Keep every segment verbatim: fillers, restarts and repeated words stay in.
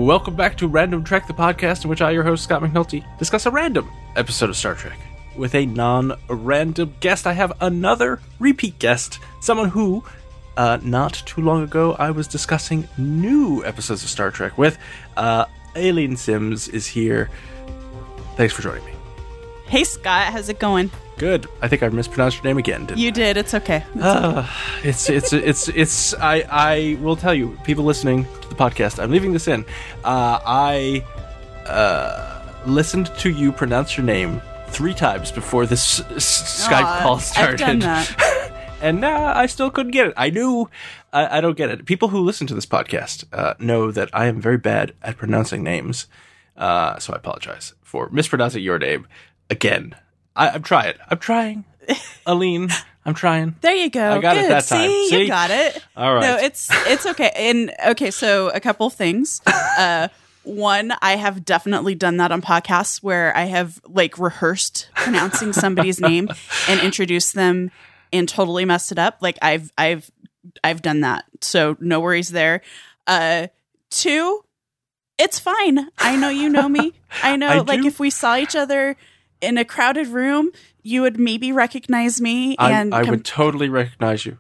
Welcome back to Random Trek, the podcast in which I, your host, Scott McNulty, discuss a random episode of Star Trek with a non-random guest. I have another repeat guest, someone who, uh, not too long ago, I was discussing new episodes of Star Trek with. Uh, Aileen Sims is here. Thanks for joining me. Hey, Scott. How's it going? Good. I think I mispronounced your name again, didn't You I? did. It's okay. It's, uh, okay. it's, it's, it's, it's, I, I will tell you, people listening to the podcast, I'm leaving this in. Uh, I, uh, listened to you pronounce your name three times before this s- Skype Aw, call started. I've done that. And uh, I still couldn't get it. I knew, I, I don't get it. People who listen to this podcast uh, know that I am very bad at pronouncing names. Uh, so I apologize for mispronouncing your name again. I, I'm trying. I'm trying. Aline, I'm trying. There you go. I got Good. it that time. See, See? you got it. All right. No, it's it's okay. And okay, so a couple things. Uh, one, I have definitely done that on podcasts where I have like rehearsed pronouncing somebody's name and introduced them and totally messed it up. Like I've I've I've done that. So no worries there. Uh, two, it's fine. I know you know me. I know I like do. if we saw each other in a crowded room, you would maybe recognize me. I, And I com- would totally recognize you.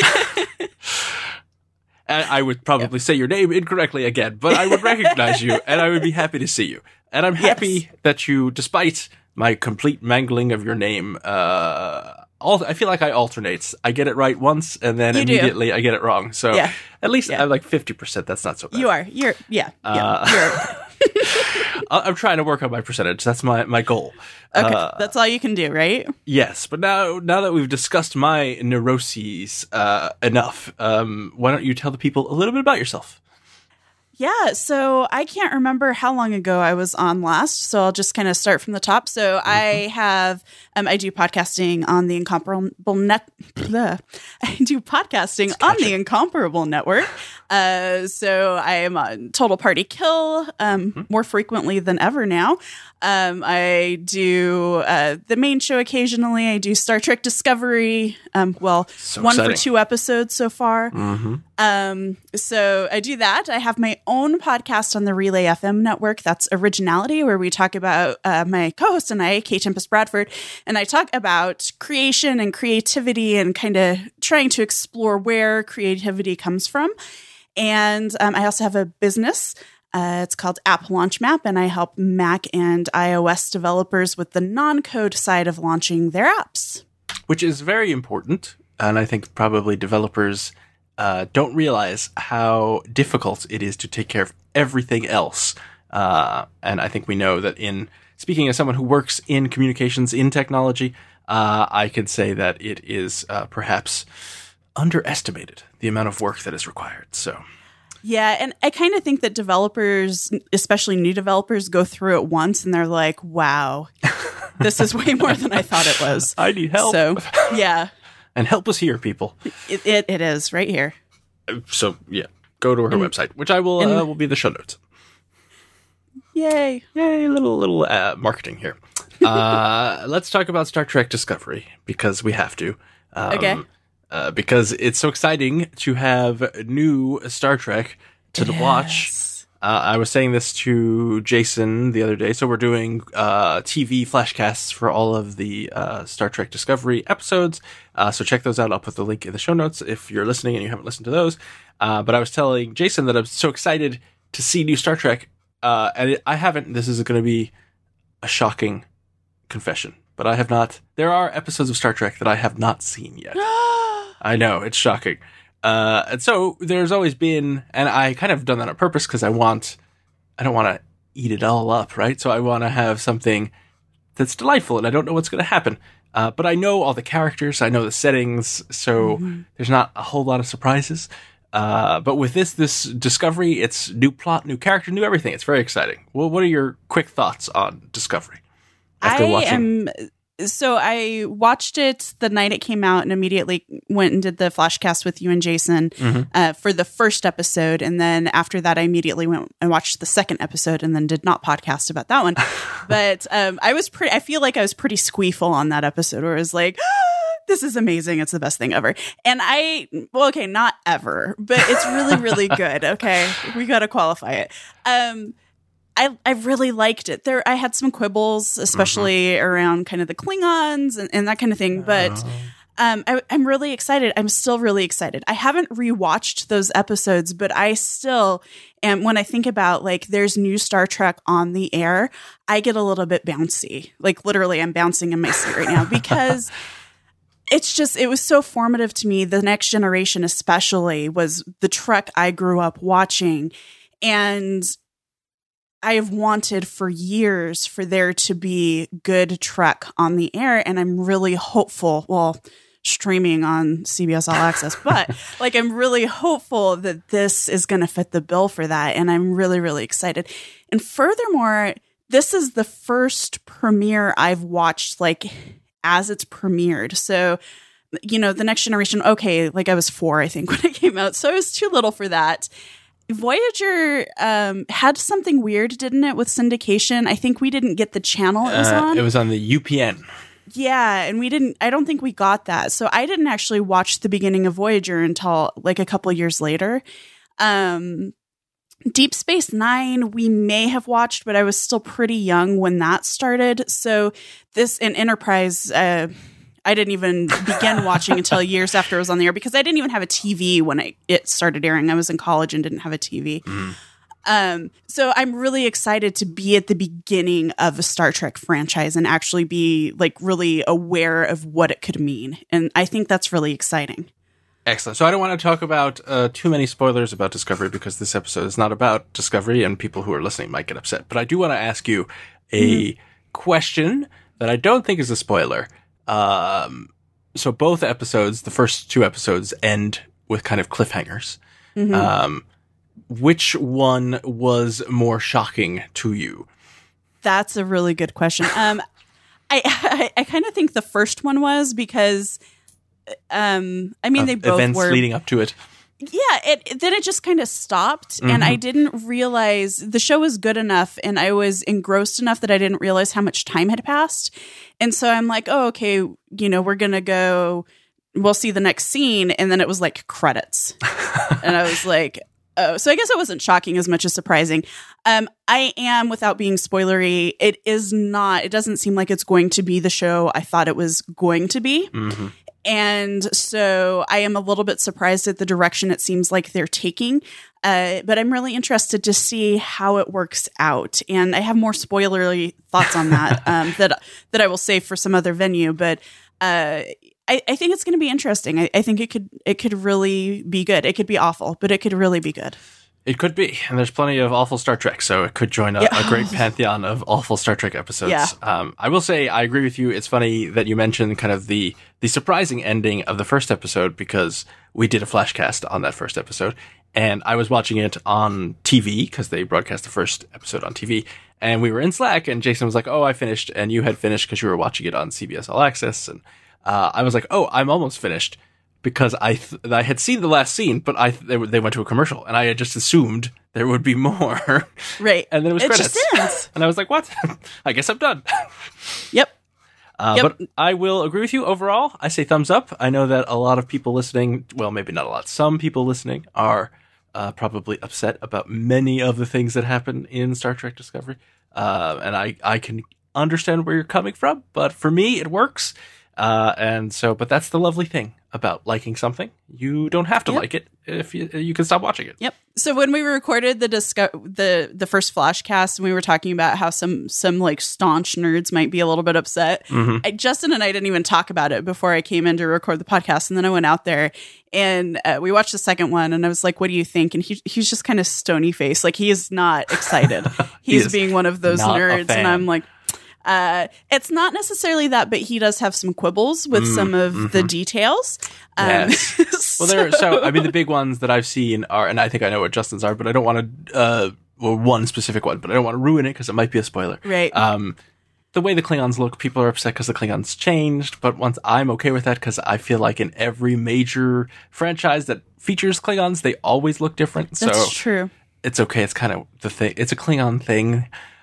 And I would probably say your name incorrectly again, but I would recognize you, and I would be happy to see you. And I'm happy Yes. that you, despite my complete mangling of your name, uh, al- I feel like I alternate. I get it right once, and then You do. immediately I get it wrong. So Yeah. at least Yeah. I'm like fifty percent. That's not so bad. You are. You're. Yeah. Yeah. Uh, you're, I- I'm trying to work on my percentage. That's my, my goal. okay. Uh, That's all you can do, right? Yes, but now now that we've discussed my neuroses uh, enough, um, why don't you tell the people a little bit about yourself? Yeah. So I can't remember how long ago I was on last. So I'll just kind of start from the top. So Mm-hmm. I have, um, I do podcasting on the Incomparable Net. Bleh. I do podcasting on the Incomparable Network. Uh, so I am on Total Party Kill um, Mm-hmm. more frequently than ever now. Um, I do uh, the main show occasionally. I do Star Trek Discovery. Um, well, So one exciting. for two episodes so far. Mm-hmm. Um, so I do that. I have my own podcast on the Relay F M network. That's Originality, where we talk about uh, my co-host and I, Kate Tempest Bradford, and I talk about creation and creativity and kind of trying to explore where creativity comes from. And um, I also have a business. Uh, it's called App Launch Map, and I help Mac and iOS developers with the non-code side of launching their apps. Which is very important, and I think probably developers uh, don't realize how difficult it is to take care of everything else. Uh, and I think we know that in speaking as someone who works in communications in technology, uh, I can say that it is uh, perhaps underestimated the amount of work that is required. So. Yeah, and I kind of think that developers, especially new developers, go through it once and they're like, wow, this is way more than I thought it was. I need help. So, yeah, And help us here, people. it, it, it is right here. So, yeah, go to her And- website, which I will and- uh, will be the show notes. Yay. Yay, little little uh, marketing here. Uh, let's talk about Star Trek Discovery, because we have to. Um, Okay. Uh, because it's so exciting to have new Star Trek to watch. Yes. Uh, I was saying this to Jason the other day. So we're doing uh, T V flashcasts for all of the uh, Star Trek Discovery episodes. Uh, so check those out. I'll put the link in the show notes if you're listening and you haven't listened to those. Uh, but I was telling Jason that I'm so excited to see new Star Trek. Uh, and it, I haven't. This is going to be a shocking confession, but I have not. There are episodes of Star Trek that I have not seen yet. I know, it's shocking. Uh, and so there's always been, and I kind of done that on purpose because I want, I don't want to eat it all up, right? So I want to have something that's delightful, and I don't know what's going to happen. Uh, but I know all the characters, I know the settings, so Mm-hmm. there's not a whole lot of surprises. Uh, but with this, this Discovery, it's new plot, new character, new everything. It's very exciting. Well, what are your quick thoughts on Discovery? After I watching? am. So I watched it the night it came out and immediately went and did the flashcast with you and Jason Mm-hmm. uh, for the first episode. And then after that, I immediately went and watched the second episode and then did not podcast about that one. But um, I was pretty, I feel like I was pretty squeeful on that episode where it was like, this is amazing. It's the best thing ever. And I, well, okay, not ever, but it's really, really good. Okay. We got to qualify it. Um, I, I really liked it. There, I had some quibbles, especially mm-hmm. around kind of the Klingons and, and that kind of thing. But oh. um, I, I'm really excited. I'm still really excited. I haven't rewatched those episodes, but I still am. When I think about like there's new Star Trek on the air, I get a little bit bouncy. Like literally, I'm bouncing in my seat right now because it's just, it was so formative to me. The Next Generation especially was the Trek I grew up watching. And I have wanted for years for there to be good Trek on the air, and I'm really hopeful, well, streaming on C B S All Access, but like I'm really hopeful that this is going to fit the bill for that, and I'm really, really excited. And furthermore, this is the first premiere I've watched like as it's premiered. So, you know, The Next Generation, okay, like I was four, I think, when it came out, so I was too little for that. Voyager um, had something weird, didn't it, with syndication? I think we didn't get the channel it was uh, on. It was on the U P N. Yeah, and we didn't, I don't think we got that. So I didn't actually watch the beginning of Voyager until like a couple years later. Um, Deep Space Nine, we may have watched, but I was still pretty young when that started. So this, and Enterprise, uh, I didn't even begin watching until years after it was on the air because I didn't even have a T V when it, it started airing. I was in college and didn't have a T V. Mm. Um, so I'm really excited to be at the beginning of a Star Trek franchise and actually be like really aware of what it could mean. And I think that's really exciting. Excellent. So I don't want to talk about uh, too many spoilers about Discovery because this episode is not about Discovery and people who are listening might get upset. But I do want to ask you a mm-hmm. question that I don't think is a spoiler. Um, so both episodes, the first two episodes end with kind of cliffhangers. Mm-hmm. Um, which one was more shocking to you? That's a really good question. Um, I, I, I kind of think the first one was because, um, I mean, uh, they both events were leading up to it. Yeah, it then it just kind of stopped, mm-hmm. and I didn't realize the show was good enough, and I was engrossed enough that I didn't realize how much time had passed. And so I'm like, oh, okay, you know, we're gonna go. We'll see the next scene, and then it was like credits, and I was like, oh, so I guess it wasn't shocking as much as surprising. Um, I am, without being spoilery, it is not. It doesn't seem like it's going to be the show I thought it was going to be. Mm-hmm. And so I am a little bit surprised at the direction it seems like they're taking. Uh, but I'm really interested to see how it works out. And I have more spoilery thoughts on that um, that that I will save for some other venue. But uh, I, I think it's going to be interesting. I, I think it could it could really be good. It could be awful, but it could really be good. It could be, and there's plenty of awful Star Trek, so it could join a, yeah. a great pantheon of awful Star Trek episodes. Yeah. Um, I will say, I agree with you. It's funny that you mentioned kind of the the surprising ending of the first episode because we did a flashcast on that first episode, and I was watching it on T V because they broadcast the first episode on T V, and we were in Slack, and Jason was like, "Oh, I finished," and you had finished because you were watching it on C B S All Access, and uh, I was like, "Oh, I'm almost finished." Because I th- I had seen the last scene, but I th- they, w- they went to a commercial, and I had just assumed there would be more. Right. And then it was it credits. Just ends. And I was like, what? I guess I'm done. Yep. Uh, yep. But I will agree with you overall. I say thumbs up. I know that a lot of people listening, well, maybe not a lot, some people listening are uh, probably upset about many of the things that happen in Star Trek Discovery. Uh, and I, I can understand where you're coming from, but for me, it works. Uh, and so, but that's the lovely thing about liking something. You don't have to yep. like it if you, you can stop watching it. Yep. So when we recorded the disco- the the first Flashcast, and we were talking about how some some like staunch nerds might be a little bit upset, mm-hmm. I, Justin and I didn't even talk about it before I came in to record the podcast, and then I went out there and uh, we watched the second one, and I was like, "What do you think?" And he he's just kind of stony faced, like he is not excited. He's he being one of those nerds, and I'm like. Uh, it's not necessarily that, but he does have some quibbles with mm, some of mm-hmm. the details. Um, yes. so. Well, there. So, I mean, the big ones that I've seen are, and I think I know what Justin's are, but I don't want to. Uh, well, one specific one, but I don't want to ruin it because it might be a spoiler. Right. Um, the way the Klingons look, people are upset because the Klingons changed. But once I'm okay with that because I feel like in every major franchise that features Klingons, they always look different. That's so true. It's okay. It's kind of the thing. It's a Klingon thing.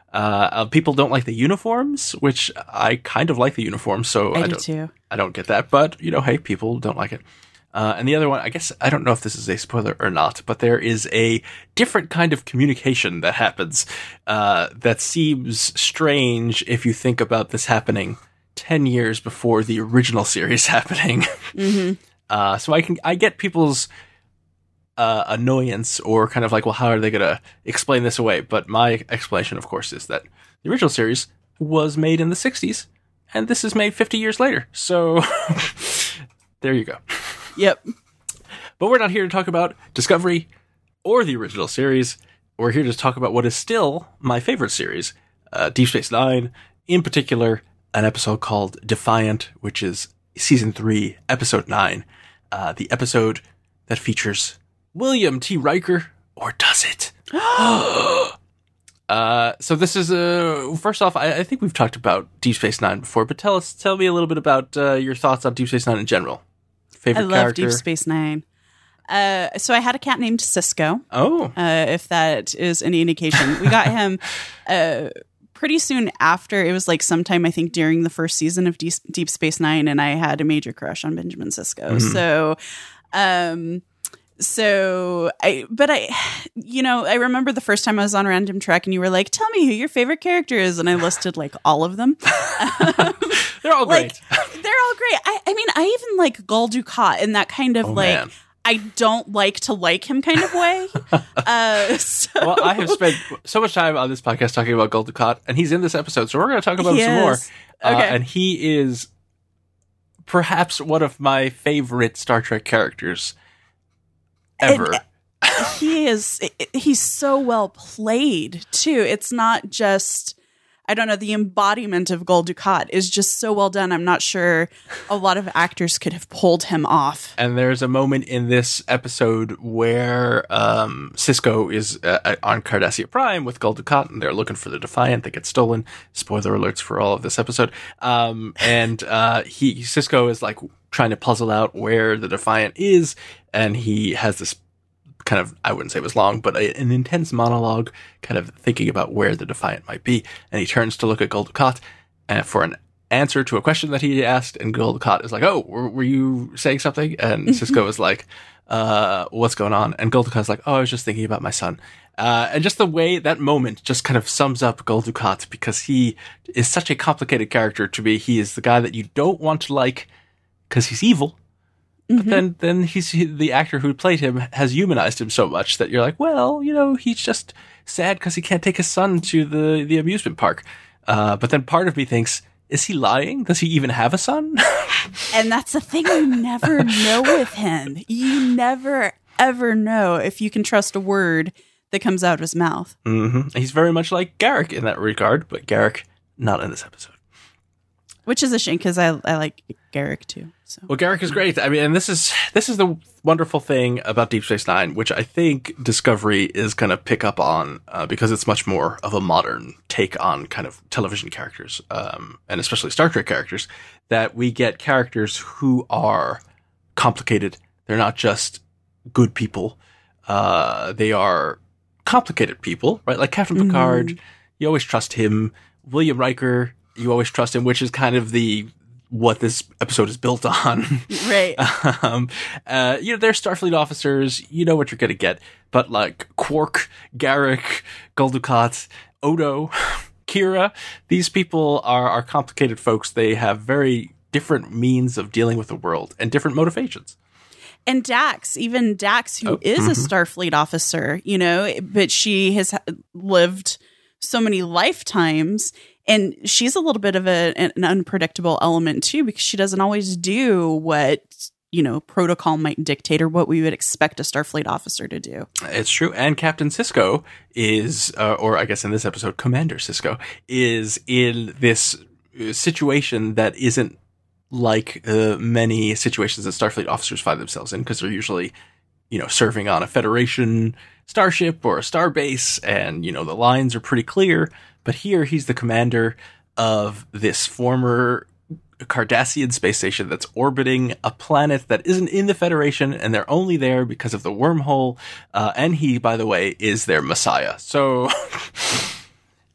Uh, uh, people don't like the uniforms, which I kind of like the uniforms, so I, I do don't, too. I don't get that. But, you know, hey, people don't like it. Uh, and the other one, I guess, I don't know if this is a spoiler or not, but there is a different kind of communication that happens uh, that seems strange if you think about this happening ten years before the original series happening. Mm-hmm. uh, so I can I get people's uh, annoyance or kind of like, well, how are they going to explain this away? But my explanation, of course, is that the original series was made in the sixties, and this is made fifty years later. So there you go. Yep. But we're not here to talk about Discovery or the original series. We're here to talk about what is still my favorite series, uh, Deep Space Nine, in particular, an episode called Defiant, which is season three, episode nine, uh, the episode that features William T. Riker, or does it? uh, so this is a, uh, first off, I, I think we've talked about Deep Space Nine before, but tell us, tell me a little bit about uh, your thoughts on Deep Space Nine in general. Favorite I love character? Deep Space Nine. Uh, so I had a cat named Cisco. Oh. Uh, if that is any indication. We got him uh, pretty soon after. It was like sometime, I think, during the first season of Deep, Deep Space Nine, and I had a major crush on Benjamin Sisko. Mm-hmm. So, um, so I, but I, you know, I remember the first time I was on Random Trek, and you were like, "Tell me who your favorite character is," and I listed like all of them. They're all great. Like, they're all great. I, I mean, I even like Gul Dukat in that kind of oh, like. Man. I don't like to like him kind of way. uh, so. Well, I have spent so much time on this podcast talking about Gul Dukat, and he's in this episode, so we're going to talk about he him some more. Okay. Uh, and he is perhaps one of my favorite Star Trek characters ever. And he is, he's so well played, too. It's not just... I don't know, the embodiment of Gul Dukat is just so well done. I'm not sure a lot of actors could have pulled him off. And there's a moment in this episode where um, Cisco is uh, on Cardassia Prime with Gul Dukat, and they're looking for the Defiant that gets stolen. Spoiler alerts for all of this episode. Um, and uh, he Cisco is like trying to puzzle out where the Defiant is, and he has this kind of, I wouldn't say it was long, but a, an intense monologue kind of thinking about where the Defiant might be. And he turns to look at Gul Dukat uh, for an answer to a question that he asked. And Gul Dukat is like, oh, were, were you saying something? And Cisco is like, uh, what's going on? And Gul Dukat is like, oh, I was just thinking about my son. Uh, and just the way that moment just kind of sums up Gul Dukat, because he is such a complicated character to me. He is the guy that you don't want to like because he's evil. But mm-hmm. then, then he's he, the actor who played him has humanized him so much that you're like, well, you know, he's just sad because he can't take his son to the, the amusement park. Uh, but then part of me thinks, is he lying? Does he even have a son? And that's the thing you never know with him. You never, ever know if you can trust a word that comes out of his mouth. Mm-hmm. He's very much like Garak in that regard, but Garak not in this episode. Which is a shame because I I like Garak too. So. Well, Garak is great. I mean, and this is this is the wonderful thing about Deep Space Nine, which I think Discovery is going to pick up on uh, because it's much more of a modern take on kind of television characters, um, and especially Star Trek characters. That we get characters who are complicated. They're not just good people. Uh, they are complicated people, right? Like Captain mm-hmm. Picard, you always trust him. William Riker, you always trust him, which is kind of the what this episode is built on. Right. um, uh, you know, they're Starfleet officers. You know what you're going to get. But like Quark, Garak, Gul Dukat, Odo, Kira, these people are, are complicated folks. They have very different means of dealing with the world and different motivations. And Dax, even Dax, who oh, is mm-hmm. a Starfleet officer, you know, but she has lived so many lifetimes. And she's a little bit of a, an unpredictable element, too, because she doesn't always do what, you know, protocol might dictate or what we would expect a Starfleet officer to do. It's true. And Captain Sisko is, uh, or I guess in this episode, Commander Sisko, is in this situation that isn't like uh, many situations that Starfleet officers find themselves in, because they're usually, you know, serving on a Federation starship or a starbase, and, you know, the lines are pretty clear. But here he's the commander of this former Cardassian space station that's orbiting a planet that isn't in the Federation, and they're only there because of the wormhole. Uh, and he, by the way, is their messiah. So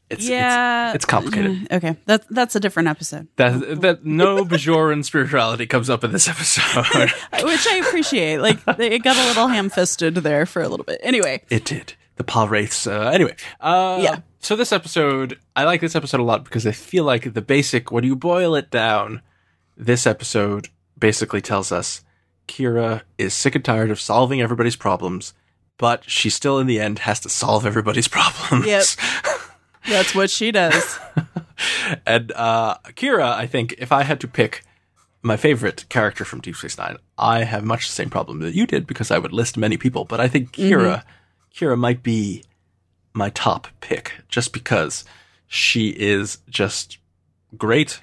It's, yeah. it's, it's complicated. Okay. That's, that's a different episode. That, that no Bajoran spirituality comes up in this episode. Which I appreciate. Like, it got a little ham-fisted there for a little bit. Anyway. It did. The Paul Wraiths. Uh, anyway. Uh, yeah. So this episode, I like this episode a lot because I feel like the basic, when you boil it down, this episode basically tells us Kira is sick and tired of solving everybody's problems, but she still in the end has to solve everybody's problems. Yep. That's what she does. And uh, Kira, I think, if I had to pick my favorite character from Deep Space Nine, I have much the same problem that you did because I would list many people, but I think Kira, mm-hmm. Kira might be my top pick just because she is just great.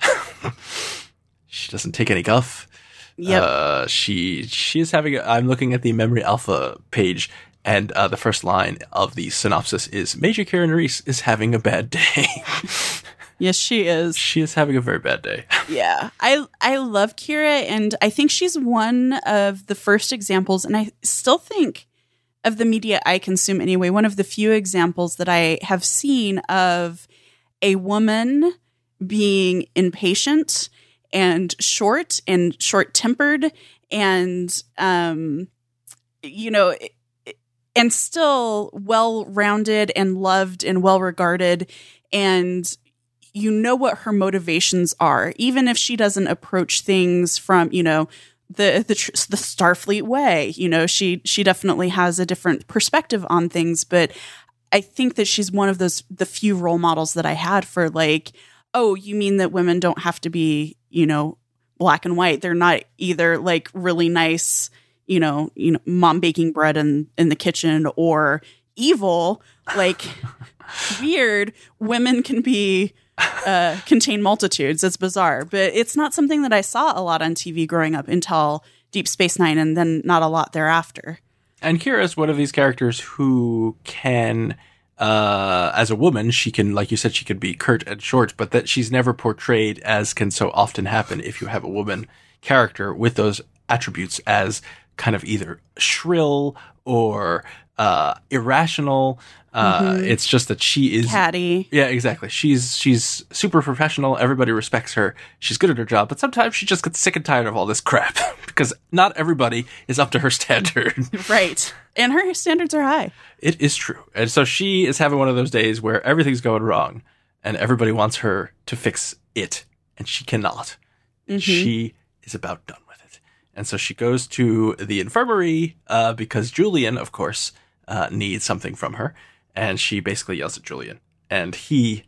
She doesn't take any guff. Yep. Uh, she she is having. A, I'm looking at the Memory Alpha page, and uh, the first line of the synopsis is Major Kira Nerys is having a bad day. Yes, she is. She is having a very bad day. Yeah, I I love Kira, and I think she's one of the first examples, and I still think of the media I consume anyway, one of the few examples that I have seen of a woman being impatient and short and short-tempered and, um, you know, and still well-rounded and loved and well-regarded. And you know what her motivations are, even if she doesn't approach things from, you know, the the the Starfleet way. You know, she she definitely has a different perspective on things, but I think that she's one of those the few role models that I had for like, oh, you mean that women don't have to be, you know, black and white. They're not either like really nice, you know, you know, mom baking bread in in the kitchen or evil, like weird. Women can be uh, contain multitudes. It's bizarre, but it's not something that I saw a lot on T V growing up until Deep Space Nine, and then not a lot thereafter. And Kira is one of these characters who can, uh, as a woman, she can, like you said, she could be curt and short, but that she's never portrayed as can so often happen if you have a woman character with those attributes as kind of either shrill or uh, irrational. Uh, mm-hmm. It's just that she is catty. Yeah, exactly. She's she's super professional. Everybody respects her. She's good at her job, but sometimes she just gets sick and tired of all this crap because not everybody is up to her standard. Right. And her standards are high. It is true. And so she is having one of those days where everything's going wrong and everybody wants her to fix it, and she cannot. Mm-hmm. She is about done with it. And so she goes to the infirmary uh, because Julian, of course, uh, needs something from her. And she basically yells at Julian. And he,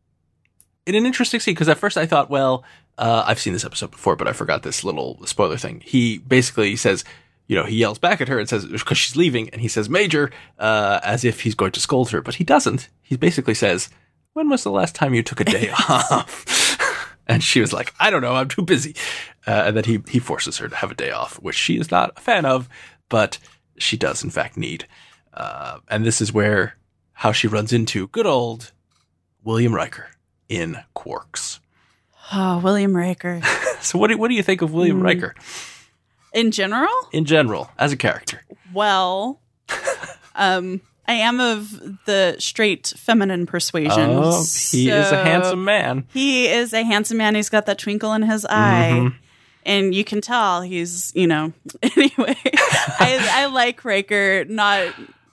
in an interesting scene, because at first I thought, well, uh, I've seen this episode before, but I forgot this little spoiler thing. He basically says, you know, he yells back at her and says, because she's leaving, and he says, Major, uh, as if he's going to scold her. But he doesn't. He basically says, when was the last time you took a day off? And she was like, I don't know, I'm too busy. Uh, and then he, he forces her to have a day off, which she is not a fan of, but she does, in fact, need. Uh, and this is where how she runs into good old William Riker in Quarks. Oh, William Riker. So what do, what do you think of William mm. Riker? In general? In general, as a character. Well, um, I am of the straight feminine persuasion. Oh, he so is a handsome man. He is a handsome man. He's got that twinkle in his eye. Mm-hmm. And you can tell he's, you know, anyway, I, I like Riker, not...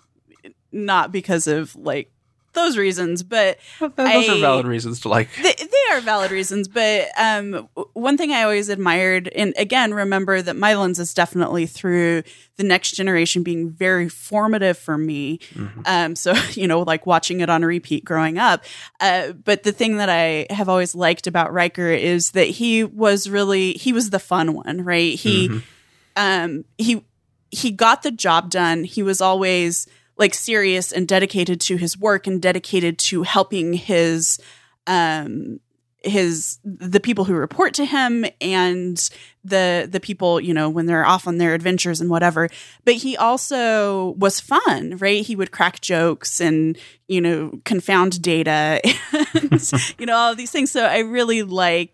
Not because of, like, those reasons, but... Those I, are valid reasons to like. They, they are valid reasons, but um, one thing I always admired, and again, remember that my lens is definitely through the Next Generation being very formative for me. Mm-hmm. Um, so, you know, like watching it on a repeat growing up. Uh, but the thing that I have always liked about Riker is that he was really... He was the fun one, right? He, mm-hmm. um, he, he got the job done. He was always... like serious and dedicated to his work and dedicated to helping his, um, his, the people who report to him and the, the people, you know, when they're off on their adventures and whatever. But he also was fun, right? He would crack jokes and, you know, confound data and, you know, all of these things. So I really like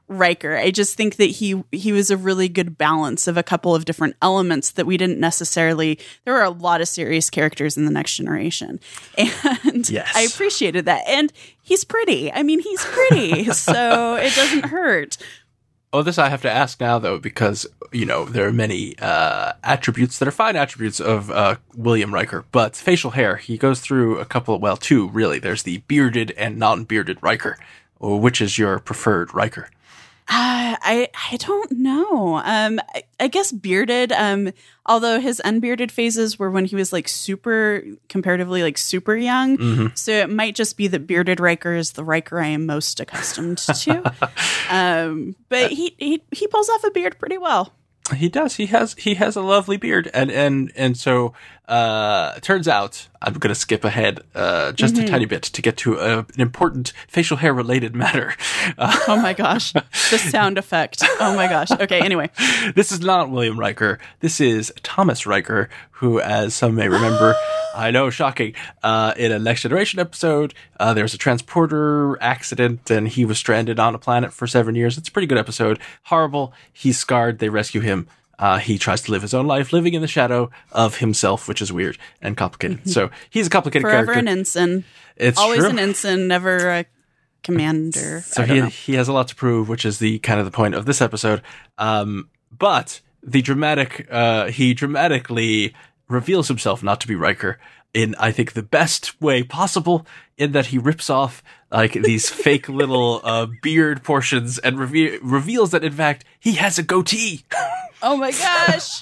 Riker. I just think that he he was a really good balance of a couple of different elements that we didn't necessarily. There were a lot of serious characters in The Next Generation, and yes. I appreciated that. And he's pretty. I mean, he's pretty, so it doesn't hurt. Oh, this I have to ask now, though, because, you know, there are many uh, attributes that are fine attributes of uh, William Riker, but facial hair, he goes through a couple, well, two, really. There's the bearded and non-bearded Riker. Which is your preferred Riker? Uh, I I don't know. Um, I, I guess bearded. Um, although his unbearded phases were when he was like super, comparatively like super young. Mm-hmm. So it might just be that bearded Riker is the Riker I am most accustomed to. um, but he, he he pulls off a beard pretty well. He does. He has he has a lovely beard, and and and so uh, it turns out I'm going to skip ahead uh, just mm-hmm. a tiny bit to get to a, an important facial hair related matter. Uh, oh my gosh, the sound effect! Oh my gosh. Okay. Anyway, this is not William Riker. This is Thomas Riker, who, as some may remember, I know, shocking. Uh, in a Next Generation episode, uh, there was a transporter accident, and he was stranded on a planet for seven years. It's a pretty good episode. Horrible. He's scarred. They rescue him. Uh, he tries to live his own life, living in the shadow of himself, which is weird and complicated. Mm-hmm. So he's a complicated Forever character. Forever an ensign. It's Always true. an ensign, never a commander. So he he has a lot to prove, which is the kind of the point of this episode. Um, but the dramatic, uh, he dramatically reveals himself not to be Riker in, I think, the best way possible, in that he rips off like these fake little uh, beard portions and reve- reveals that, in fact, he has a goatee. Oh my gosh.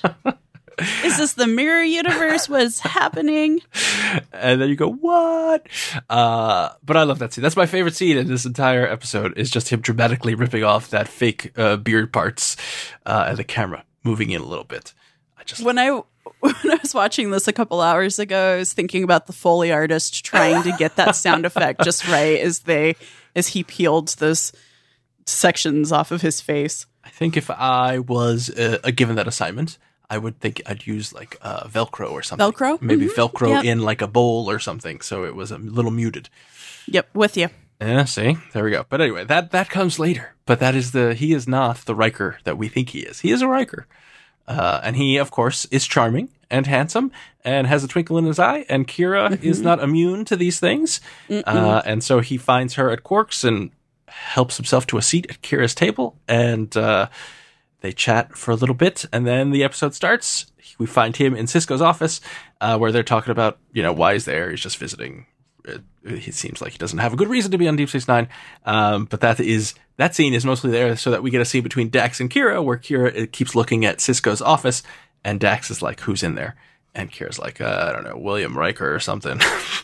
Is this the mirror universe? What's happening? And then you go, what? Uh, but I love that scene. That's my favorite scene in this entire episode, is just him dramatically ripping off that fake uh, beard parts uh, and the camera moving in a little bit. I just when I when I was watching this a couple hours ago, I was thinking about the Foley artist trying to get that sound effect just right as they as he peeled those sections off of his face. I think if I was uh, given that assignment, I would think I'd use like uh, Velcro or something. Velcro? Maybe Mm-hmm. Velcro Yep. in like a bowl or something, so it was a little muted. Yep, with you. Yeah, see? There we go. But anyway, that, that comes later. But that is the, he is not the Riker that we think he is. He is a Riker. Uh, and he, of course, is charming and handsome and has a twinkle in his eye. And Kira mm-hmm. is not immune to these things. Uh, and so he finds her at Quark's and helps himself to a seat at Kira's table. And uh, they chat for a little bit. And then the episode starts. We find him in Sisko's office uh, where they're talking about, you know, why he's there. He's just visiting. It, it seems like he doesn't have a good reason to be on Deep Space Nine. Um, but that is, that scene is mostly there so that we get a scene between Dax and Kira where Kira keeps looking at Sisko's office and Dax is like, who's in there? And Kira's like, uh, I don't know, William Riker or something.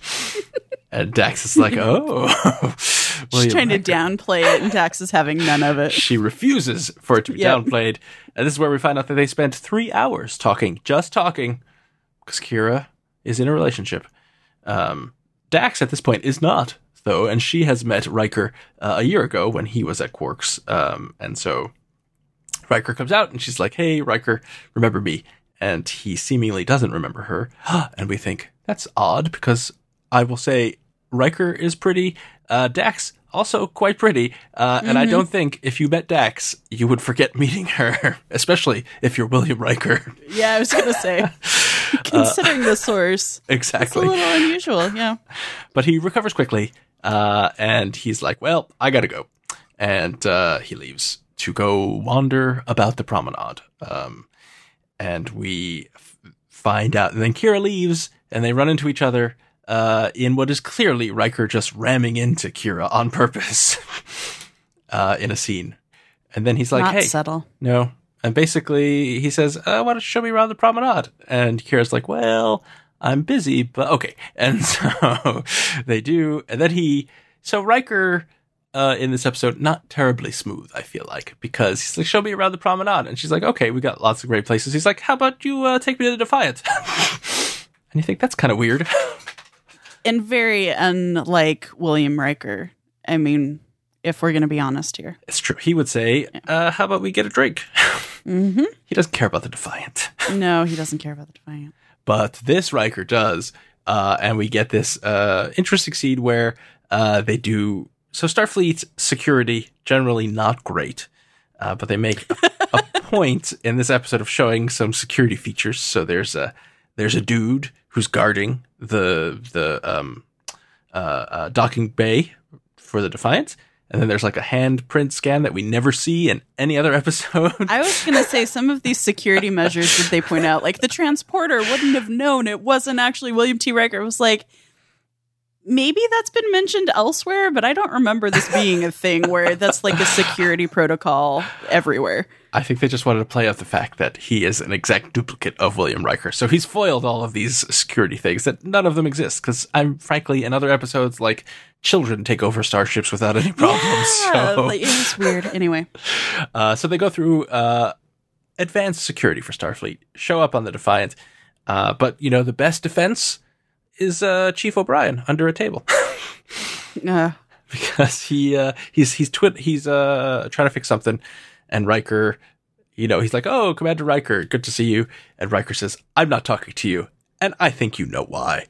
And Dax is like, oh. She's trying Riker. to downplay it and Dax is having none of it. She refuses for it to be yep. downplayed. And this is where we find out that they spent three hours talking, just talking, because Kira is in a relationship. Um, Dax at this point is not, though, and she has met Riker uh, a year ago when he was at Quark's. Um, and so Riker comes out and she's like, hey, Riker, remember me? And he seemingly doesn't remember her. And we think, that's odd, because I will say Riker is pretty. Uh, Dax, also quite pretty. Uh, mm-hmm. And I don't think if you met Dax, you would forget meeting her, especially if you're William Riker. Yeah, I was going to say. Considering uh, the source. Exactly. It's a little unusual, yeah. But he recovers quickly, uh, and he's like, well, I gotta go. And uh, he leaves to go wander about the promenade. Um, and we f- find out, and then Kira leaves, and they run into each other uh, in what is clearly Riker just ramming into Kira on purpose uh, in a scene. And then he's like, Not hey. subtle. No. And basically, he says, uh, why don't you show me around the promenade? And Kira's like, well, I'm busy, but okay. And so they do. And then he, so Riker uh, in this episode, not terribly smooth, I feel like, because he's like, show me around the promenade. And she's like, okay, we got lots of great places. He's like, how about you uh, take me to the Defiant? And you think that's kind of weird. And very unlike William Riker. I mean, if we're going to be honest here. It's true. He would say, uh, how about we get a drink? Mm-hmm. He doesn't care about the Defiant. No, he doesn't care about the Defiant. But this Riker does. Uh, and we get this uh, interesting scene where uh, they do... So Starfleet security, generally not great. Uh, but they make a, a point in this episode of showing some security features. So there's a there's a dude who's guarding the the um, uh, uh, docking bay for the Defiant. And then there's like a handprint scan that we never see in any other episode. I was going to say some of these security measures that they point out, like the transporter wouldn't have known it wasn't actually William T. Riker. It was like, maybe that's been mentioned elsewhere, but I don't remember this being a thing where that's like a security protocol everywhere. I think they just wanted to play up the fact that he is an exact duplicate of William Riker. So he's foiled all of these security things that none of them exist. Because I'm frankly, in other episodes, like children take over starships without any problems. Yeah, so like, it was weird. Anyway. Uh, so they go through uh, advanced security for Starfleet, show up on the Defiant. Uh, but, you know, the best defense is uh, Chief O'Brien under a table. uh. Because he uh, he's he's twi- he's uh, trying to fix something. And Riker, you know, he's like, oh, Commander Riker, good to see you. And Riker says, I'm not talking to you. And I think you know why.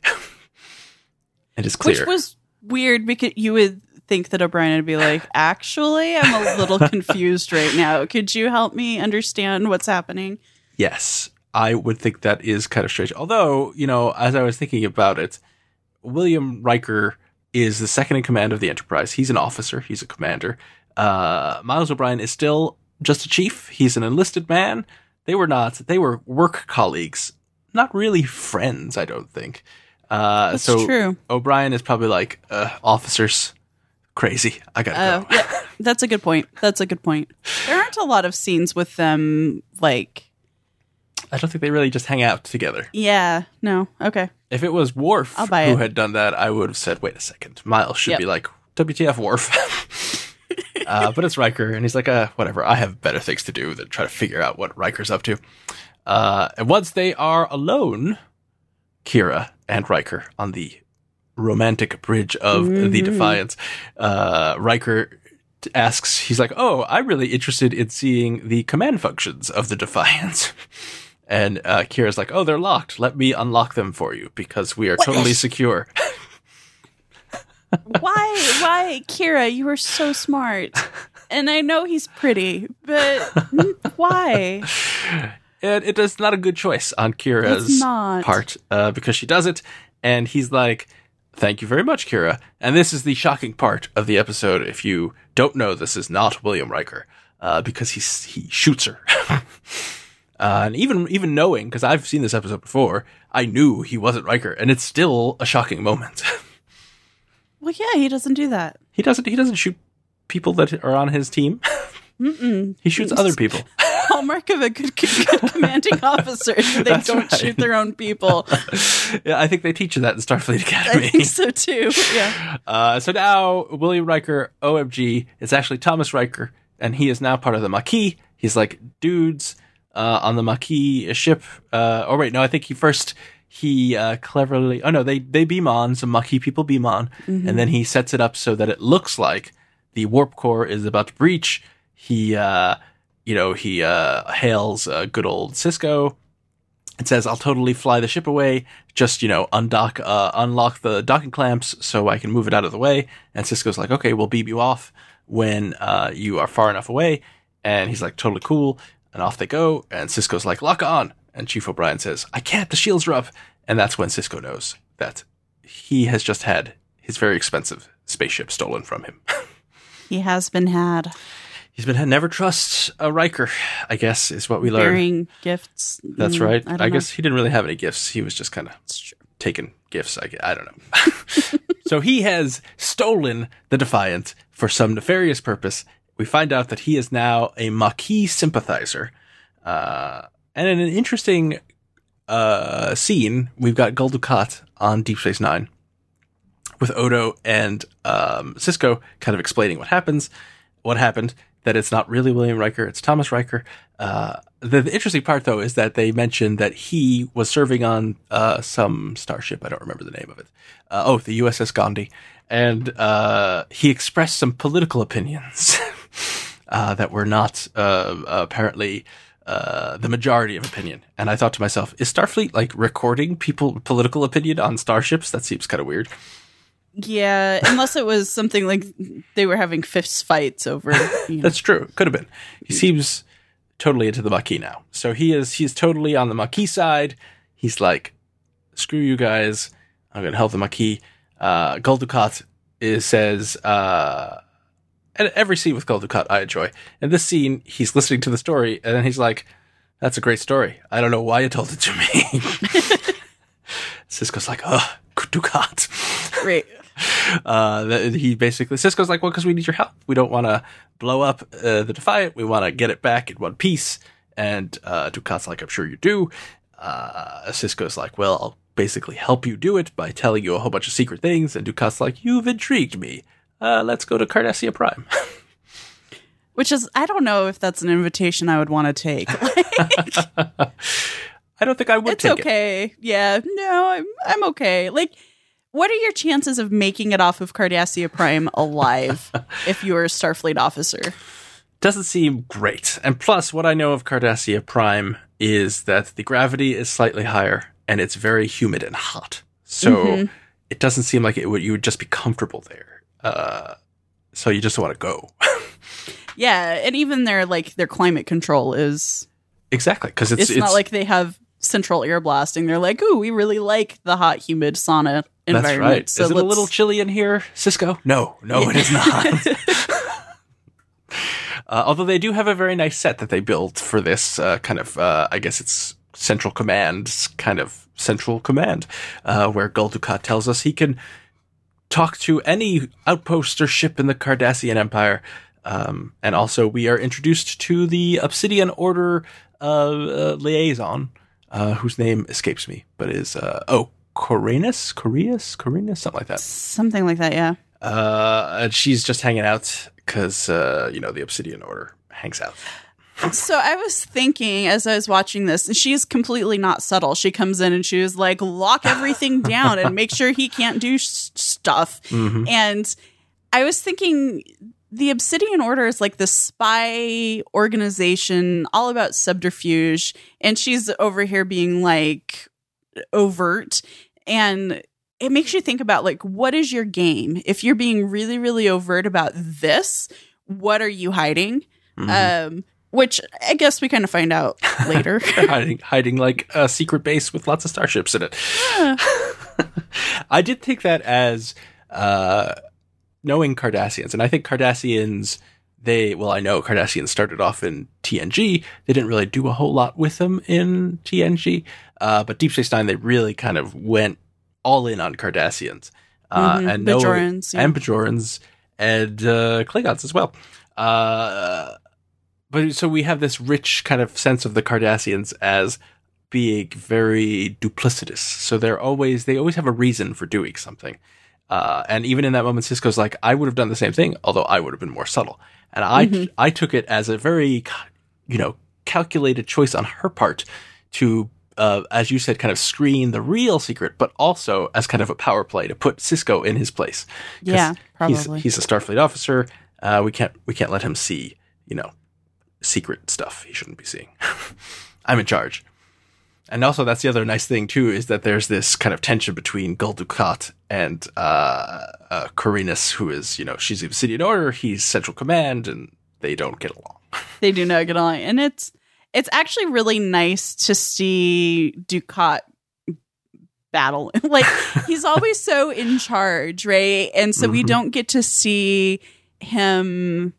And it's clear. Which was weird because you would think that O'Brien would be like, actually, I'm a little confused right now. Could you help me understand what's happening? Yes, I would think that is kind of strange. Although, you know, as I was thinking about it, William Riker is the second in command of the Enterprise. He's an officer. He's a commander. Uh, Miles O'Brien is still just a chief. He's an enlisted man. They were not, they were work colleagues, not really friends, I don't think. Uh, That's so true. O'Brien is probably like, uh, officers, crazy. I gotta Uh, go. yeah, that's a good point. That's a good point. There aren't a lot of scenes with them, like, I don't think they really just hang out together. yeah, no, okay. If it was Worf I'll buy who it. had done that, I would have said, wait a second. Miles should Yep. be like, W T F Worf. uh, but it's Riker, and he's like, uh, whatever, I have better things to do than try to figure out what Riker's up to. Uh, and once they are alone, Kira and Riker on the romantic bridge of Mm-hmm. the Defiance, uh, Riker t- asks, he's like, oh, I'm really interested in seeing the command functions of the Defiance. And uh, Kira's like, oh, they're locked. Let me unlock them for you because we are What? totally secure. Why, why, Kira, you were so smart. And I know he's pretty, but why? And it is not a good choice on It's Kira's not. part uh, because she does it. And he's like, thank you very much, Kira. And this is the shocking part of the episode. If you don't know, this is not William Riker uh, because he's, he shoots her. uh, and even even knowing, because I've seen this episode before, I knew he wasn't Riker. And it's still a shocking moment. Well, yeah, he doesn't do that. he doesn't He doesn't shoot people that are on his team. Mm-mm. He shoots other people. Hallmark of a good, good commanding officer. They That's don't right. shoot their own people. Yeah, I think they teach you that in Starfleet Academy. I think so too. Yeah. Uh, so now William Riker, O M G, it's actually Thomas Riker, and he is now part of the Maquis. He's like dudes uh, on the Maquis ship. Uh, oh wait, no, I think he first he uh, cleverly. Oh no, they they beam on. Some Maquis people beam on, Mm-hmm. and then he sets it up so that it looks like the warp core is about to breach. He, uh, you know, he uh, hails uh, good old Sisko. It says, I'll totally fly the ship away. Just, you know, undock, uh, unlock the docking clamps so I can move it out of the way. And Sisko's like, okay, we'll beam you off when uh, you are far enough away. And he's like, totally cool. And off they go. And Sisko's like, lock on. And Chief O'Brien says, I can't, the shields are up. And that's when Sisko knows that he has just had his very expensive spaceship stolen from him. He has been had. He's been never trust a Riker, I guess, is what we learned. Bearing gifts. That's Mm, right. I, don't I know. guess he didn't really have any gifts. He was just kind of It's true. taking gifts. I, I don't know. So he has stolen the Defiant for some nefarious purpose. We find out that he is now a Maquis sympathizer. Uh, and in an interesting uh, scene, we've got Gul Dukat on Deep Space Nine with Odo and um, Sisko kind of explaining what happens, what happened, that it's not really William Riker, it's Thomas Riker. Uh, the, the interesting part, though, is that they mentioned that he was serving on uh, some starship. I don't remember the name of it. Uh, oh, the U S S Gandhi. And uh, he expressed some political opinions uh, that were not uh, apparently uh, the majority of opinion. And I thought to myself, is Starfleet like recording people political opinion on starships? That seems kind of weird. Yeah, unless it was something like they were having fist fights over. You know. That's true. Could have been. He seems totally into the Maquis now. So he is he's totally on the Maquis side. He's like, screw you guys. I'm going to help the Maquis. Uh, Gul Dukat is, says, uh, and every scene with Gul Dukat I enjoy. In this scene, he's listening to the story, and then he's like, that's a great story. I don't know why you told it to me. Sisko's like, oh, Dukat. Right. Uh, that he basically, Sisko's like, well, because we need your help. We don't want to blow up uh, the Defiant. We want to get it back in one piece. And uh, Dukat's like, I'm sure you do. Uh, Sisko's like, well, I'll basically help you do it by telling you a whole bunch of secret things. And Dukat's like, you've intrigued me. Uh, let's go to Cardassia Prime. Which is, I don't know if that's an invitation I would want to take. Like, I don't think I would it's take okay. it. Yeah, no, I'm I'm okay. Like, what are your chances of making it off of Cardassia Prime alive if you were a Starfleet officer? Doesn't seem great. And plus, what I know of Cardassia Prime is that the gravity is slightly higher and it's very humid and hot. So mm-hmm. it doesn't seem like it would you would just be comfortable there. Uh, so you just want to go. Yeah, and even their like their climate control is exactly because it's, it's it's not like they have central air blasting. They're like, ooh, we really like the hot, humid sauna environment. That's right. So is it a little chilly in here, Sisko? No, no, it is not. uh, although they do have a very nice set that they built for this uh, kind of, uh, I guess it's Central Command, kind of Central Command, uh, where Gul Dukat tells us he can talk to any outpost or ship in the Cardassian Empire. Um, and also we are introduced to the Obsidian Order uh, uh, liaison, uh, whose name escapes me, but is, uh, oh, Corinus? Coreus? Corinus? Something like that. Something like that, yeah. Uh, and she's just hanging out because, uh, you know, the Obsidian Order hangs out. So I was thinking as I was watching this, and she's completely not subtle. She comes in and she was like, lock everything down and make sure he can't do sh- stuff. Mm-hmm. And I was thinking the Obsidian Order is like the spy organization all about subterfuge. And she's over here being like overt. And it makes you think about like, what is your game? If you're being really, really overt about this, what are you hiding? Mm-hmm. Um, which I guess we kind of find out later. hiding, hiding like a secret base with lots of starships in it. Yeah. I did take that as uh, knowing Cardassians. And I think Cardassians, they, well, I know Cardassians started off in T N G. They didn't really do a whole lot with them in T N G. Uh, but Deep Space Nine, they really kind of went all in on Cardassians. Uh, mm-hmm. and Bajorans. No, yeah. And Bajorans and uh, Klingons as well. Uh, but so we have this rich kind of sense of the Cardassians as being very duplicitous. So they're always, they always have a reason for doing something. Uh, and even in that moment, Sisko's like, I would have done the same thing, although I would have been more subtle. And I, mm-hmm. I took it as a very, you know, calculated choice on her part to, uh, as you said, kind of screen the real secret, but also as kind of a power play to put Sisko in his place. Yeah, probably. He's, he's a Starfleet officer. Uh, we can't, we can't let him see, you know, secret stuff he shouldn't be seeing. I'm in charge. And also that's the other nice thing too, is that there's this kind of tension between Gul Dukat and uh, uh, Corinus, who is, you know, she's the Obsidian Order, he's Central Command, and they don't get along. They do not get along. And it's it's actually really nice to see Dukat battle. Like, he's always so in charge, right? And so mm-hmm. we don't get to see him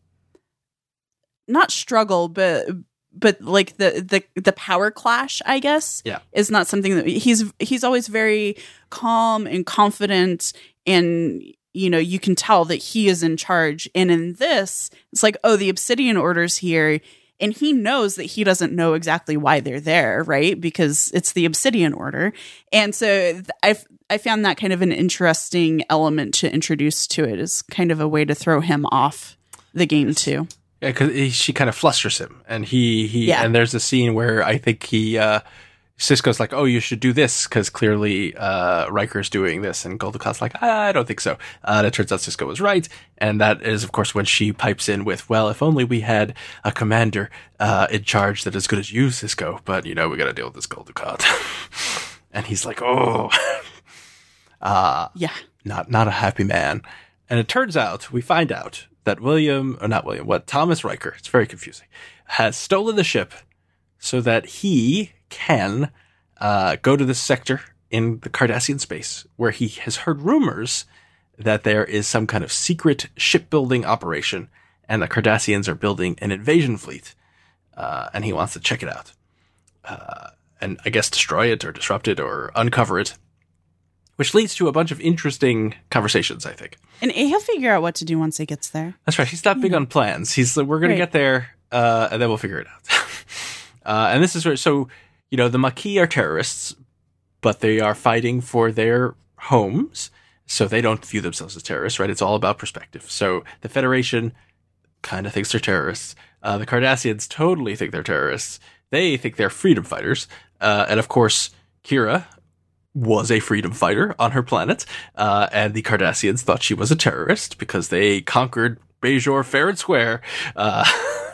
not struggle, but but like the the the power clash, I guess, yeah. is not something that he's he's always very calm and confident, and you know, you can tell that he is in charge. And in this, it's like, oh, the Obsidian Order's here, and he knows that he doesn't know exactly why they're there, right? Because it's the Obsidian Order. And so I I found that kind of an interesting element to introduce to it, is kind of a way to throw him off the game too. Yeah, because she kind of flusters him, and he he yeah. and there's a scene where I think he uh, Sisko's like, "Oh, you should do this," because clearly uh, Riker's doing this, and Gul Dukat's like, "I don't think so." Uh, and it turns out Sisko was right, and that is, of course, when she pipes in with, "Well, if only we had a commander uh, in charge that as good as you, Sisko, but you know, we got to deal with this Gul Dukat." And he's like, "Oh." Uh, yeah. not not a happy man. And it turns out, we find out that William, or not William, what, Thomas Riker, it's very confusing, has stolen the ship so that he can uh, go to this sector in the Cardassian space where he has heard rumors that there is some kind of secret shipbuilding operation and the Cardassians are building an invasion fleet. Uh, and he wants to check it out. Uh, and I guess destroy it or disrupt it or uncover it. Which leads to a bunch of interesting conversations, I think. And he'll figure out what to do once he gets there. That's right. He's not big on plans. He's like, we're going right. to get there, uh, and then we'll figure it out. uh, and this is where, so, you know, the Maquis are terrorists, but they are fighting for their homes, so they don't view themselves as terrorists, right? It's all about perspective. So the Federation kind of thinks they're terrorists. Uh, the Cardassians totally think they're terrorists. They think they're freedom fighters. Uh, and of course, Kira was a freedom fighter on her planet, uh, and the Cardassians thought she was a terrorist because they conquered Bajor fair and square. Uh,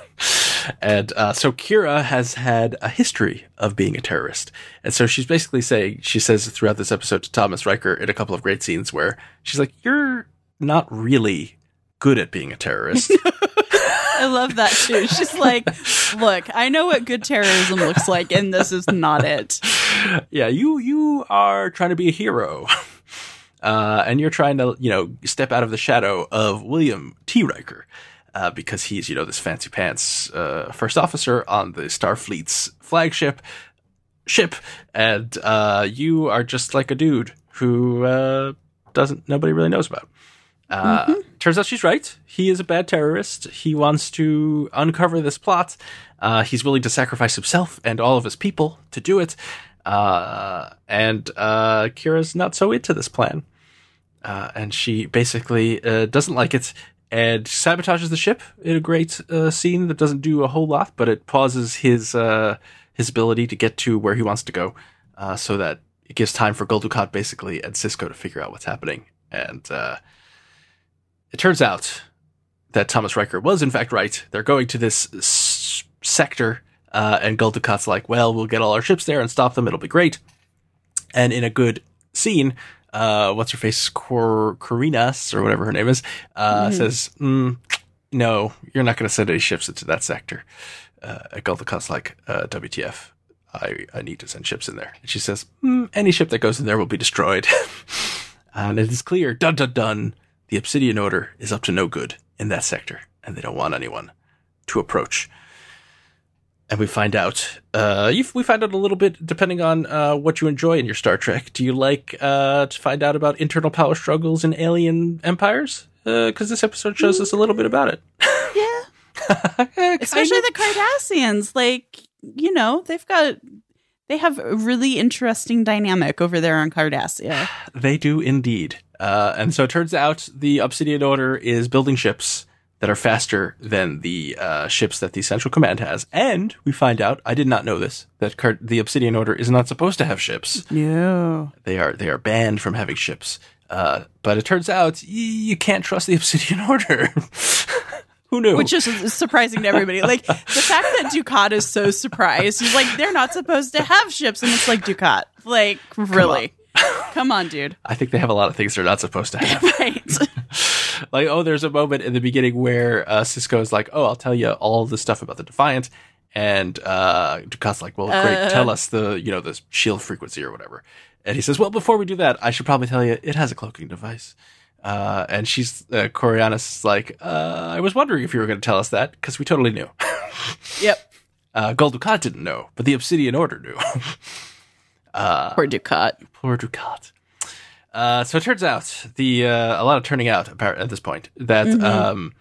and uh, so Kira has had a history of being a terrorist. And so she's basically saying, she says throughout this episode to Thomas Riker in a couple of great scenes where she's like, you're not really good at being a terrorist. I love that too. She's like, look, I know what good terrorism looks like, and this is not it. Yeah, you you are trying to be a hero. Uh, and you're trying to, you know, step out of the shadow of William T. Riker, uh, because he's, you know, this fancy pants uh, first officer on the Starfleet's flagship ship, and uh, you are just like a dude who uh, doesn't nobody really knows about. Uh, mm-hmm. Turns out she's right. He is a bad terrorist. He wants to uncover this plot. Uh, he's willing to sacrifice himself and all of his people to do it. Uh, and uh, Kira's not so into this plan. Uh, and she basically uh, doesn't like it and sabotages the ship in a great uh, scene that doesn't do a whole lot, but it pauses his uh, his ability to get to where he wants to go, uh, so that it gives time for Gul Dukat basically and Sisko to figure out what's happening. And uh, it turns out that Thomas Riker was in fact right. They're going to this s- sector, uh, and Gul Dukat's like, well, we'll get all our ships there and stop them. It'll be great. And in a good scene, uh, what's her face, Cor- Corinas, or whatever her name is, uh, mm-hmm. says, mm, no, you're not going to send any ships into that sector. Uh, and Gul Dukat's like, uh, W T F, I, I need to send ships in there. And she says, mm, any ship that goes in there will be destroyed. And it is clear, dun dun dun, the Obsidian Order is up to no good in that sector, and they don't want anyone to approach. And we find out, uh, you, we find out a little bit depending on uh, what you enjoy in your Star Trek. Do you like uh, to find out about internal power struggles in alien empires? Because uh, this episode shows us a little bit about it. Yeah. Especially of. the Cardassians. Like, you know, they've got... They have a really interesting dynamic over there on Cardassia. They do indeed. Uh, and so it turns out the Obsidian Order is building ships that are faster than the uh, ships that the Central Command has. And we find out, I did not know this, that Car- the Obsidian Order is not supposed to have ships. No. They are they are banned from having ships. Uh, but it turns out y- you can't trust the Obsidian Order. Who knew? Which is surprising to everybody. Like, the fact that Dukat is so surprised. He's like, they're not supposed to have ships. And it's like, Dukat, like, really? Come on, Come on dude. I think they have a lot of things they're not supposed to have. Right. Like, oh, there's a moment in the beginning where uh, Sisko is like, oh, I'll tell you all the stuff about the Defiant. And uh, Dukat's like, well, great, uh, tell us the, you know, the shield frequency or whatever. And he says, well, before we do that, I should probably tell you it has a cloaking device. Uh, and she's, uh, Corianis is like, uh, I was wondering if you were going to tell us that, because we totally knew. Yep. Uh, Gul Dukat didn't know, but the Obsidian Order knew. uh, poor Dukat. Poor Dukat. Uh, so it turns out, the, uh, a lot of turning out at this point, that, mm-hmm. um,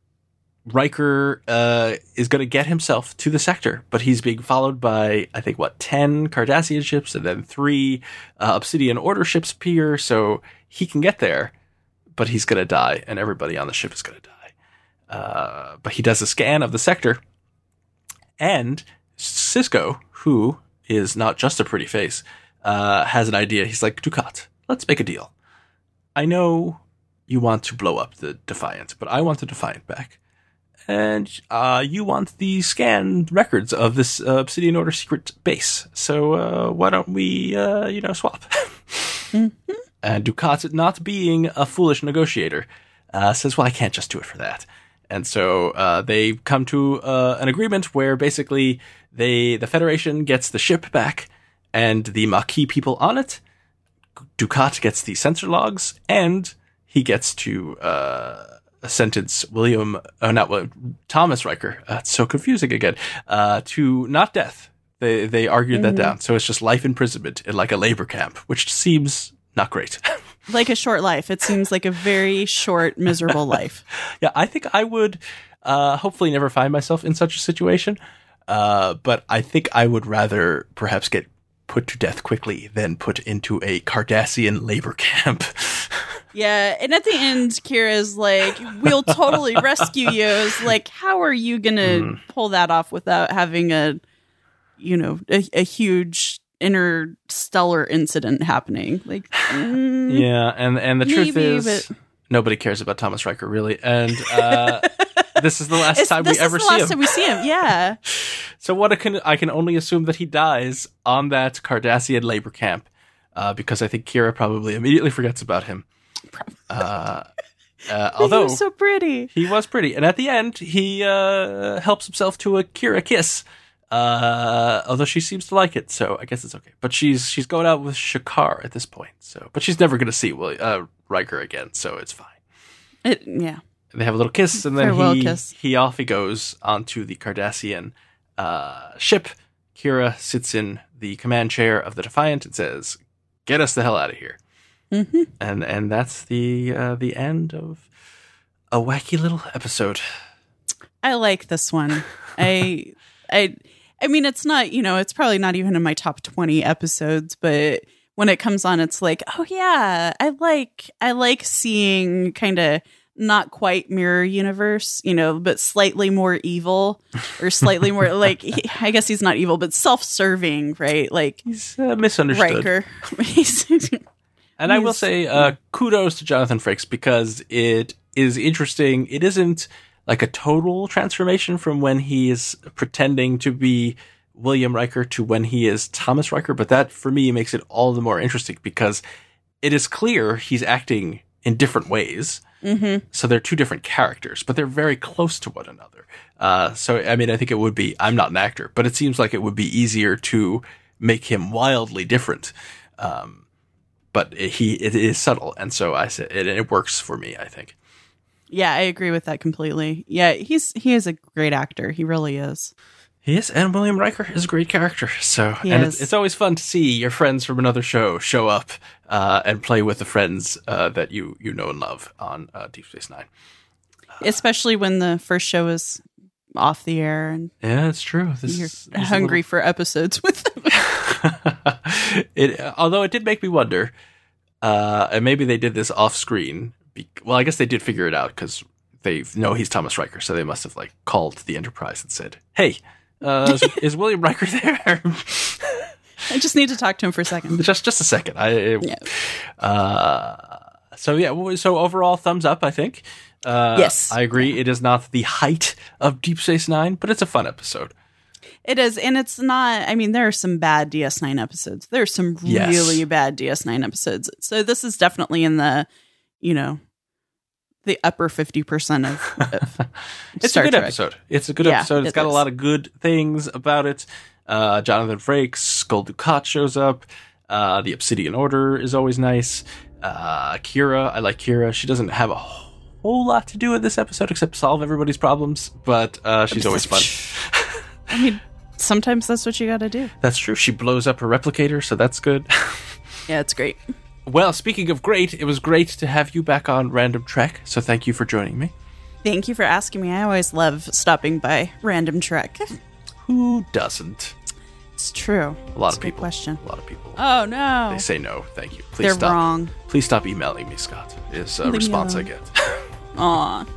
Riker, uh, is going to get himself to the sector, but he's being followed by, I think, what, ten Cardassian ships, and then three, uh, Obsidian Order ships appear, so he can get there. But he's going to die, and everybody on the ship is going to die. Uh, but he does a scan of the sector, and Sisko, who is not just a pretty face, uh, has an idea. He's like, Dukat, let's make a deal. I know you want to blow up the Defiant, but I want the Defiant back. And uh, you want the scanned records of this uh, Obsidian Order secret base. So uh, why don't we, uh, you know, swap? Mm-hmm. And Dukat, not being a foolish negotiator, uh, says, well, I can't just do it for that. And so uh, they come to uh, an agreement where basically they the Federation gets the ship back and the Maquis people on it. Dukat gets the sensor logs, and he gets to uh, sentence William, uh, not uh, Thomas Riker. Uh, it's so confusing again. Uh, to not death. They they argued mm-hmm. that down, so it's just life imprisonment in like a labor camp, which seems not great. Like a short life. It seems like a very short, miserable life. Yeah, I think I would uh, hopefully never find myself in such a situation, uh, but I think I would rather perhaps get put to death quickly than put into a Cardassian labor camp. Yeah, and at the end, Kira's like, we'll totally rescue you. It's like, how are you going to mm. pull that off without having a, you know, a, a huge interstellar incident happening? Like, mm, yeah, and, and the maybe, truth is, but... nobody cares about Thomas Riker, really, and uh, this is the last it's, time we ever see him. This is the last time we see him, yeah. So what I can I can only assume that he dies on that Cardassian labor camp, uh, because I think Kira probably immediately forgets about him. Uh, uh, although he was so pretty, he was pretty, and at the end he uh, helps himself to a Kira kiss. Uh, although she seems to like it, so I guess it's okay. But she's she's going out with Shakar at this point, so but she's never going to see William, uh, Riker again, so it's fine. It, yeah, they have a little kiss, and then Farewell he kiss. he off he goes onto the Cardassian uh, ship. Kira sits in the command chair of the Defiant and says, "Get us the hell out of here." Mm-hmm. And and that's the uh, the end of a wacky little episode. I like this one. I I. I mean, it's not, you know, it's probably not even in my top twenty episodes, but when it comes on, it's like, oh yeah, I like, I like seeing kind of not quite mirror universe, you know, but slightly more evil or slightly more like, he, I guess he's not evil, but self-serving, right? Like he's uh, misunderstood. Riker. And I will say, uh, kudos to Jonathan Frakes, because it is interesting. It isn't like a total transformation from when he is pretending to be William Riker to when he is Thomas Riker. But that, for me, makes it all the more interesting, because it is clear he's acting in different ways. Mm-hmm. So they're two different characters, but they're very close to one another. Uh, so, I mean, I think it would be, I'm not an actor, but it seems like it would be easier to make him wildly different. Um, but it, he, it is subtle. And so I said, it, it works for me, I think. Yeah, I agree with that completely. Yeah, he's he is a great actor. He really is. He is, and William Riker is a great character. So, he and is. It's, it's always fun to see your friends from another show show up uh, and play with the friends uh, that you you know and love on uh, Deep Space Nine. Uh, Especially when the first show is off the air, and yeah, it's true. This you're is, hungry little... for episodes with them. it, although it did make me wonder, uh, and maybe they did this off screen. Well, I guess they did figure it out, because they know he's Thomas Riker, so they must have like called the Enterprise and said, "Hey, uh, is, is William Riker there?" I just need to talk to him for a second. Just, just a second. I, it, yeah. Uh, so yeah. So overall, thumbs up. I think. Uh, yes, I agree. It is not the height of Deep Space Nine, but it's a fun episode. It is, and it's not. I mean, there are some bad D S nine episodes. There are some yes. really bad D S nine episodes. So this is definitely in the, you know, the upper fifty percent of, of It's Star a good Trek. episode. It's a good yeah, episode. It's it got is. a lot of good things about it. Uh, Jonathan Frakes, Gul Dukat shows up. Uh, the Obsidian Order is always nice. Uh, Kira, I like Kira. She doesn't have a whole lot to do with this episode except solve everybody's problems, but uh, she's always fun. I mean, sometimes that's what you got to do. That's true. She blows up her replicator, so that's good. Yeah, it's great. Well, speaking of great, it was great to have you back on Random Trek, so thank you for joining me. Thank you for asking me. I always love stopping by Random Trek. Who doesn't? It's true. A lot That's of a good people. question. A lot of people. Oh, no. They say no, thank you. Please They're stop. wrong. Please stop emailing me, Scott, is a response I get. Aw.